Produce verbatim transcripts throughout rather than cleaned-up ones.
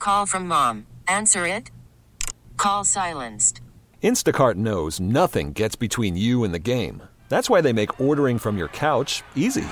Call from mom. Answer it. Call silenced. Instacart knows nothing gets between you and the game. That's why they make ordering from your couch easy.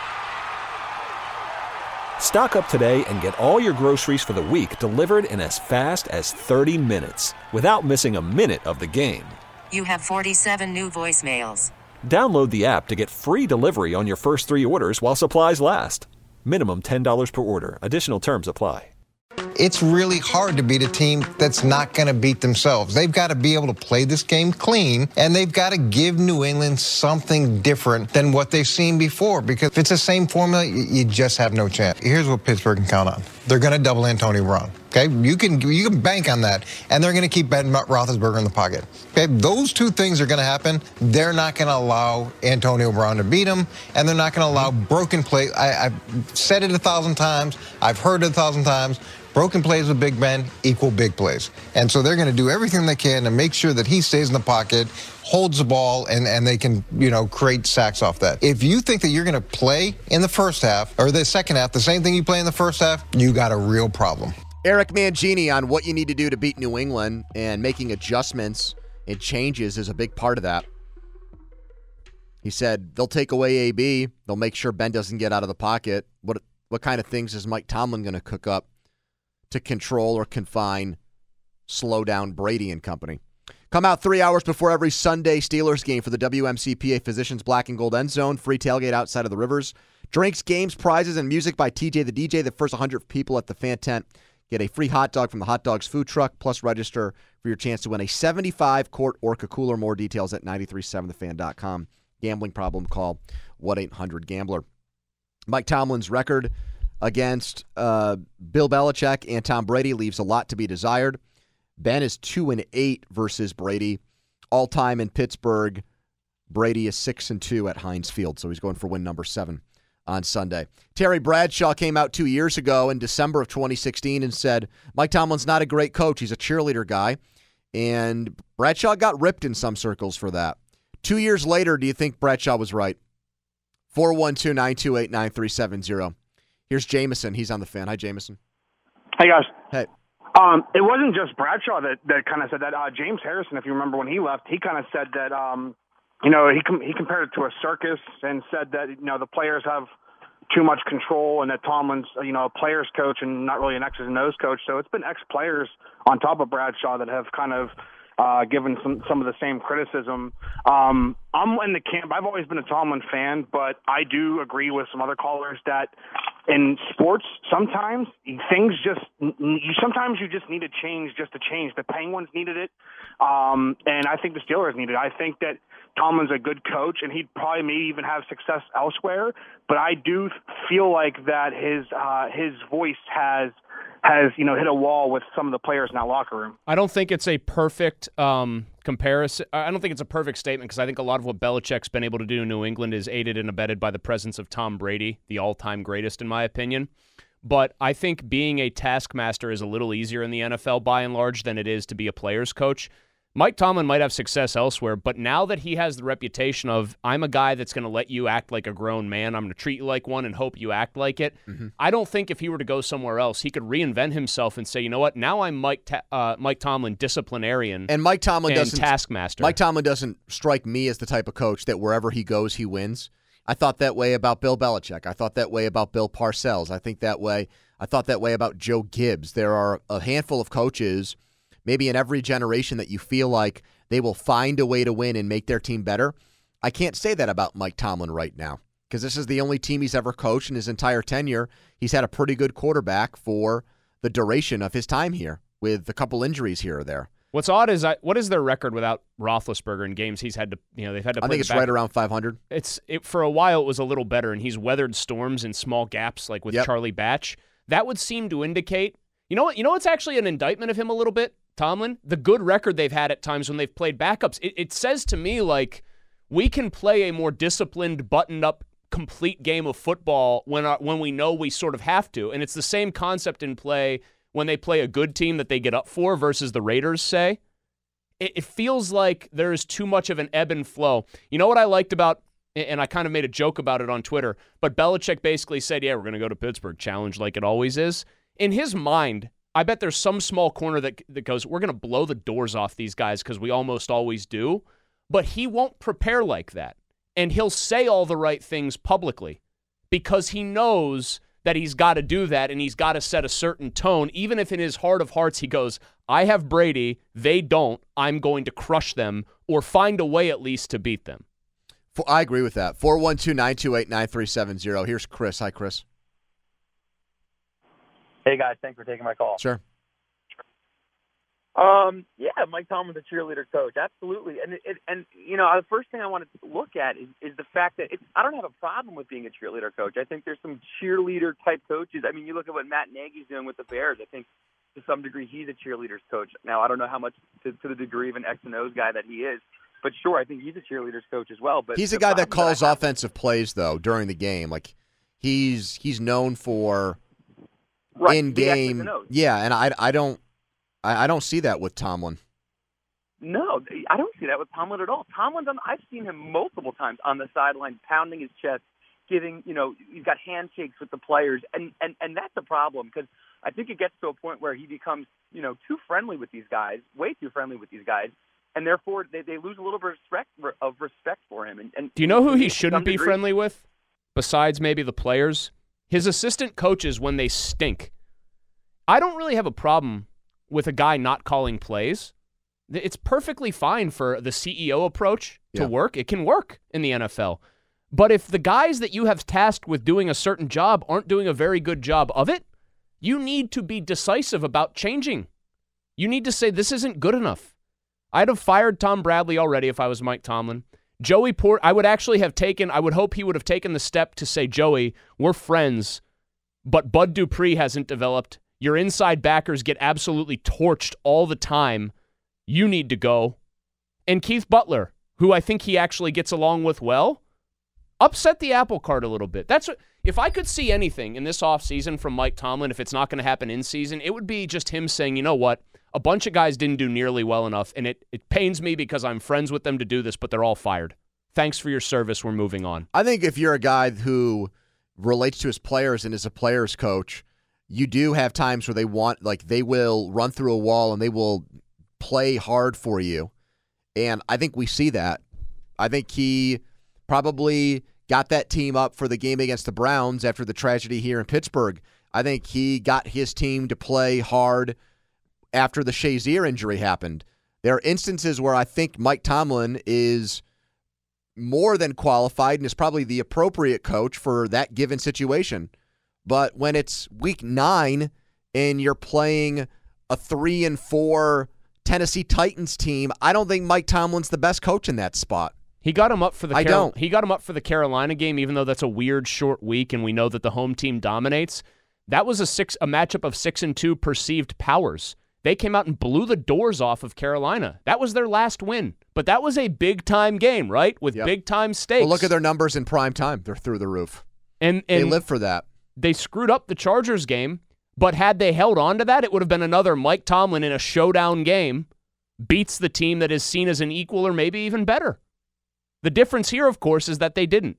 Stock up today and get all your groceries for the week delivered in as fast as thirty minutes without missing a minute of the game. You have forty-seven new voicemails. Download the app to get free delivery on your first three orders while supplies last. Minimum ten dollars per order. Additional terms apply. It's really hard to beat a team that's not going to beat themselves. They've got to be able to play this game clean, and they've got to give New England something different than what they've seen before, because if it's the same formula, you just have no chance. Here's what Pittsburgh can count on. They're going to double Antonio Brown. Okay, you can you can bank on that, and they're going to keep Ben Roethlisberger in the pocket. Okay, those two things are going to happen. They're not going to allow Antonio Brown to beat him, and they're not going to allow broken play. I, I've said it a thousand times. I've heard it a thousand times. Broken plays with Big Ben equal big plays, and so they're going to do everything they can to make sure that he stays in the pocket, holds the ball, and and they can you know create sacks off that. If you think that you're going to play in the first half or the second half the same thing you play in the first half, you got a real problem. Eric Mangini on what you need to do to beat New England, and making adjustments and changes is a big part of that. He said they'll take away A B. They'll make sure Ben doesn't get out of the pocket. What what kind of things is Mike Tomlin going to cook up to control or confine, slow down Brady and company? Come out three hours before every Sunday Steelers game for the W M C P A Physicians Black and Gold End Zone. Free tailgate outside of the Rivers. Drinks, games, prizes, and music by T J the D J. The first one hundred people at the fan tent get a free hot dog from the Hot Dogs food truck, plus register for your chance to win a seventy-five quart Orca cooler. More details at nine three seven the fan dot com. Gambling problem, call one eight hundred gambler. Mike Tomlin's record against uh, Bill Belichick and Tom Brady leaves a lot to be desired. Ben is two and eight versus Brady. All time in Pittsburgh, Brady is six and two at Heinz Field, so he's going for win number seven on Sunday. Terry Bradshaw came out two years ago in December of twenty sixteen and said, Mike Tomlin's not a great coach. He's a cheerleader guy. And Bradshaw got ripped in some circles for that. Two years later, do you think Bradshaw was right? four one two, nine two eight, nine three seven zero. Here's Jameson. He's on the fan. Hi, Jameson. Hey, guys. Hey. Um, it wasn't just Bradshaw that, that kind of said that. Uh, James Harrison, if you remember when he left, he kind of said that, um, you know, he com- he compared it to a circus and said that, you know, the players have too much control and that Tomlin's, you know, a player's coach and not really an X's and O's coach. So it's been ex-players on top of Bradshaw that have kind of uh, given some, some of the same criticism. Um, I'm in the camp. I've always been a Tomlin fan, but I do agree with some other callers that in sports, sometimes things just, you sometimes you just need to change just to change. The Penguins needed it, um, and I think the Steelers needed it. I think that Tomlin's a good coach, and he'd probably maybe even have success elsewhere. But I do feel like that his uh, his voice has has you know hit a wall with some of the players in that locker room. I don't think it's a perfect um, comparison. I don't think it's a perfect statement because I think a lot of what Belichick's been able to do in New England is aided and abetted by the presence of Tom Brady, the all-time greatest in my opinion. But I think being a taskmaster is a little easier in the N F L by and large than it is to be a player's coach. Mike Tomlin might have success elsewhere, but now that he has the reputation of, I'm a guy that's going to let you act like a grown man, I'm going to treat you like one and hope you act like it, mm-hmm. I don't think if he were to go somewhere else, he could reinvent himself and say, you know what, now I'm Mike Ta- uh, Mike Tomlin, disciplinarian and Mike Tomlin and doesn't, taskmaster. Mike Tomlin doesn't strike me as the type of coach that wherever he goes, he wins. I thought that way about Bill Belichick. I thought that way about Bill Parcells. I think that way. I thought that way about Joe Gibbs. There are a handful of coaches, maybe in every generation, that you feel like they will find a way to win and make their team better. I can't say that about Mike Tomlin right now because this is the only team he's ever coached in his entire tenure. He's had a pretty good quarterback for the duration of his time here with a couple injuries here or there. What's odd is I, what is their record without Roethlisberger in games he's had to, you know, they've had to play I think it's back. right around five hundred. It's it, for a while it was a little better, and he's weathered storms in small gaps like with yep. Charlie Batch. That would seem to indicate, you know what, you know what's actually an indictment of him a little bit? Tomlin, the good record they've had at times when they've played backups. It, it says to me like we can play a more disciplined, buttoned-up, complete game of football when our, when we know we sort of have to. And it's the same concept in play when they play a good team that they get up for versus the Raiders, say. It, it feels like there is too much of an ebb and flow. You know what I liked about, and I kind of made a joke about it on Twitter, but Belichick basically said, yeah, we're going to go to Pittsburgh, challenge like it always is. In his mind, I bet there's some small corner that that goes, we're going to blow the doors off these guys because we almost always do. But he won't prepare like that. And he'll say all the right things publicly because he knows that he's got to do that and he's got to set a certain tone, even if in his heart of hearts he goes, I have Brady, they don't, I'm going to crush them or find a way at least to beat them. I agree with that. four one two, nine two eight, nine three seven zero. Here's Chris. Hi, Chris. Hey, guys. Thanks for taking my call. Sure. Um, yeah, Mike Tomlin's a cheerleader coach. Absolutely. And, it, and you know, the first thing I want to look at is, is the fact that it's, I don't have a problem with being a cheerleader coach. I think there's some cheerleader-type coaches. I mean, you look at what Matt Nagy's doing with the Bears. I think to some degree he's a cheerleader's coach. Now, I don't know how much to, to the degree of an X and O's guy that he is. But sure, I think he's a cheerleader's coach as well. But he's a guy that calls that offensive plays, though, during the game. Like, he's he's known for right, in-game. Yeah, and I, I don't I, I don't see that with Tomlin. No, I don't see that with Tomlin at all. Tomlin's on, I've seen him multiple times on the sideline pounding his chest, giving, you know, he's got handshakes with the players, and, and, and that's a problem because I think it gets to a point where he becomes, you know, too friendly with these guys, way too friendly with these guys. And therefore, they, they lose a little bit of respect, of respect for him. And, and do you know who he shouldn't be friendly with, besides maybe the players? His assistant coaches when they stink. I don't really have a problem with a guy not calling plays. It's perfectly fine for the C E O approach to Yeah. work. It can work in the N F L. But if the guys that you have tasked with doing a certain job aren't doing a very good job of it, you need to be decisive about changing. You need to say, this isn't good enough. I'd have fired Tom Bradley already if I was Mike Tomlin. Joey Port, I would actually have taken, I would hope he would have taken the step to say, Joey, we're friends, but Bud Dupree hasn't developed. Your inside backers get absolutely torched all the time. You need to go. And Keith Butler, who I think he actually gets along with well, upset the apple cart a little bit. That's what, if I could see anything in this offseason from Mike Tomlin, if it's not going to happen in season, it would be just him saying, you know what, a bunch of guys didn't do nearly well enough, and it, it pains me because I'm friends with them to do this, but they're all fired. Thanks for your service. We're moving on. I think if you're a guy who relates to his players and is a player's coach, you do have times where they want, like, they will run through a wall and they will play hard for you. And I think we see that. I think he probably got that team up for the game against the Browns after the tragedy here in Pittsburgh. I think he got his team to play hard after the Shazier injury happened. There are instances where I think Mike Tomlin is more than qualified and is probably the appropriate coach for that given situation. But when it's week nine and you're playing a three and four Tennessee Titans team, I don't think Mike Tomlin's the best coach in that spot. He got him up for the I Carol- don't. He got him up for the Carolina game, even though that's a weird short week, and we know that the home team dominates. That was a six a matchup of six and two perceived powers. They came out and blew the doors off of Carolina. That was their last win. But that was a big-time game, right? With Yep. big-time stakes. Well, look at their numbers in prime time. They're through the roof. and, They and live for that. They screwed up the Chargers game, but had they held on to that, it would have been another Mike Tomlin in a showdown game, beats the team that is seen as an equal or maybe even better. The difference here, of course, is that they didn't.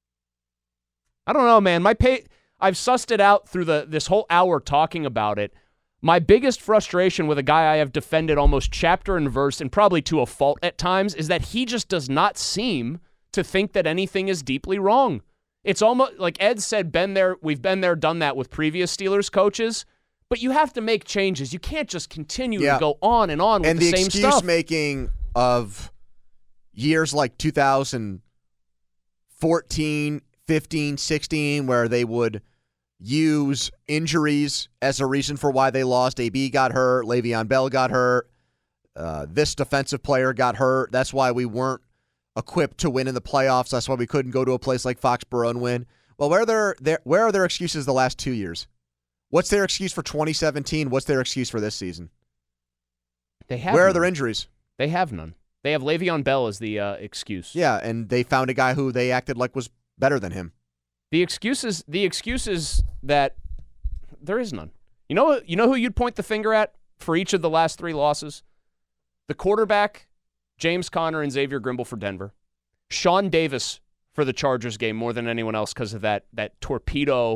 I don't know, man. My pay, I've sussed it out through the this whole hour talking about it. My biggest frustration with a guy I have defended almost chapter and verse, and probably to a fault at times, is that he just does not seem to think that anything is deeply wrong. It's almost like Ed said, been there, we've been there, done that with previous Steelers coaches, but you have to make changes. You can't just continue Yeah. to go on and on with And the, the same excuse stuff. making of years like two thousand fourteen, fifteen, sixteen, where they would use injuries as a reason for why they lost. A B got hurt. Le'Veon Bell got hurt. Uh, this defensive player got hurt. That's why we weren't equipped to win in the playoffs. That's why we couldn't go to a place like Foxborough and win. Well, where are their, their, where are their excuses the last two years? What's their excuse for twenty seventeen? What's their excuse for this season? They have Where none. are their injuries? They have none. They have Le'Veon Bell as the uh, excuse. Yeah, and they found a guy who they acted like was better than him. The excuses, the excuses that there is none. You know, you know who you'd point the finger at for each of the last three losses? The quarterback, James Conner and Xavier Grimble for Denver. Sean Davis for the Chargers game more than anyone else because of that that torpedo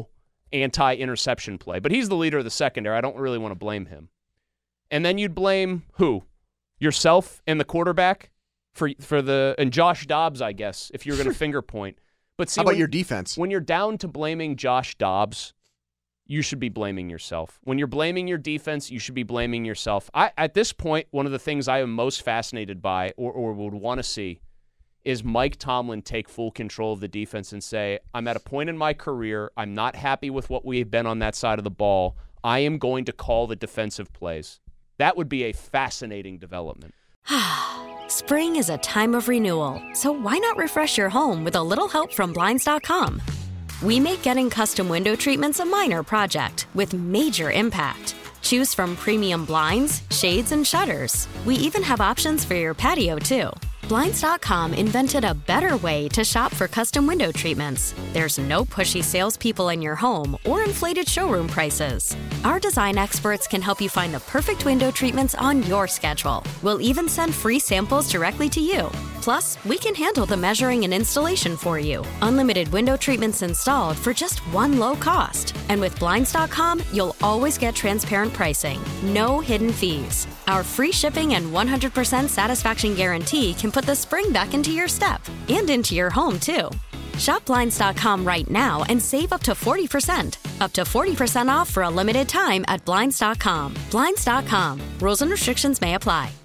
anti-interception play. But he's the leader of the secondary. I don't really want to blame him. And then you'd blame who? Yourself and the quarterback for for the and Josh Dobbs, I guess, if you're going to finger point. But see, how about when, your defense? When you're down to blaming Josh Dobbs, you should be blaming yourself. When you're blaming your defense, you should be blaming yourself. I, at this point, one of the things I am most fascinated by or, or would want to see is Mike Tomlin take full control of the defense and say, I'm at a point in my career, I'm not happy with what we've been on that side of the ball. I am going to call the defensive plays. That would be a fascinating development. Spring is a time of renewal, so why not refresh your home with a little help from Blinds dot com? We make getting custom window treatments a minor project with major impact. Choose from premium blinds, shades, and shutters. We even have options for your patio, too. Blinds dot com invented a better way to shop for custom window treatments. There's no pushy salespeople in your home or inflated showroom prices. Our design experts can help you find the perfect window treatments on your schedule. We'll even send free samples directly to you. Plus, we can handle the measuring and installation for you. Unlimited window treatments installed for just one low cost. And with Blinds dot com, you'll always get transparent pricing. No hidden fees. Our free shipping and one hundred percent satisfaction guarantee can put the spring back into your step and into your home, too. Shop Blinds dot com right now and save up to forty percent. Up to forty percent off for a limited time at Blinds dot com. Blinds dot com. Rules and restrictions may apply.